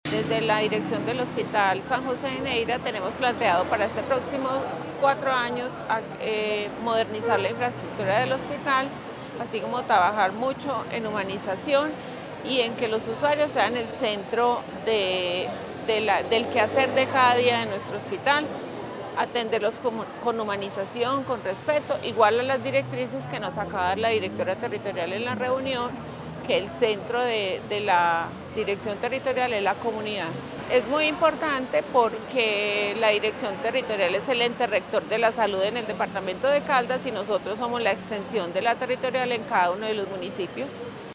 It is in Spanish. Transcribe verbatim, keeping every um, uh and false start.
Desde la dirección del Hospital San José de Neira tenemos planteado para este próximo cuatro años eh, modernizar la infraestructura del hospital, así como trabajar mucho en humanización y en que los usuarios sean el centro de, de la, del quehacer de cada día de nuestro hospital, atenderlos con, con humanización, con respeto, igual a las directrices que nos acaba de dar la directora territorial en la reunión, que el centro de, de la dirección territorial es la comunidad. Es muy importante porque la dirección territorial es el ente rector de la salud en el departamento de Caldas y nosotros somos la extensión de la territorial en cada uno de los municipios.